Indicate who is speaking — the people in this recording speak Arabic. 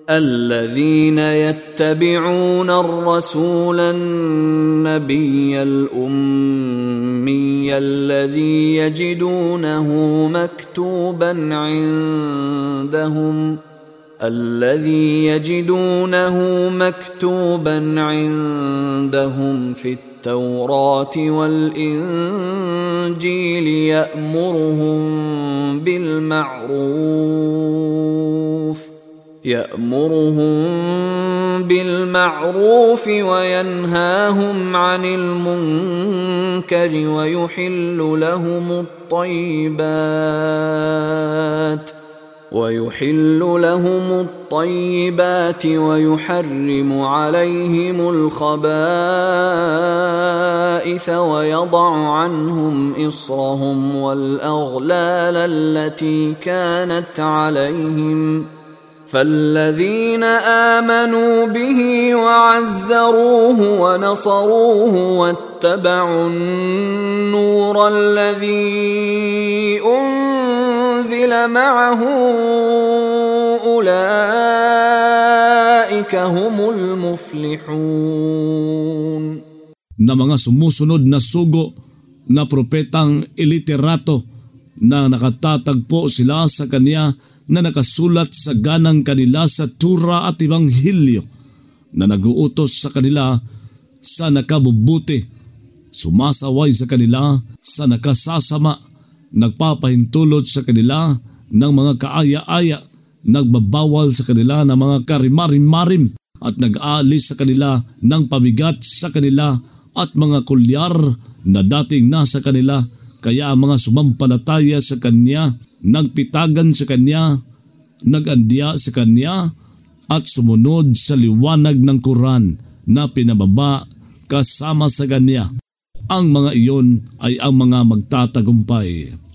Speaker 1: الذين يتبعون الرسول النبي الأمي الذي يجدونه مكتوبا عندهم في التوراة والإنجيل يأمرهم بالمعروف وينهاهم عن المنكر ويحل لهم الطيبات ويحرم عليهم الخبائث ويضع عنهم إصرهم والأغلال التي كانت عليهم فالذين آمنوا به وعزروه ونصروه واتبعوا النور الذي أنزل معه أولئك هم المفلحون.
Speaker 2: Na mga sumusunod na sugo na propetang iliterato na nakatatagpo sila sa kanya na nakasulat sa ganang kanila sa Tura at Ebanghelyo na nag-uutos sa kanila sa nakabubuti, sumasaway sa kanila sa nakasasama, nagpapahintulot sa kanila ng mga kaaya-aya, nagbabawal sa kanila ng mga karimari-marim at nag-aalis sa kanila ng pabigat sa kanila at mga kulyar na dating nasa kanila. Kaya ang mga sumampalataya sa kanya, nagpitagan sa kanya, nag-andya sa kanya at sumunod sa liwanag ng Quran na pinababa kasama sa kanya. Ang mga iyon ay ang mga magtatagumpay.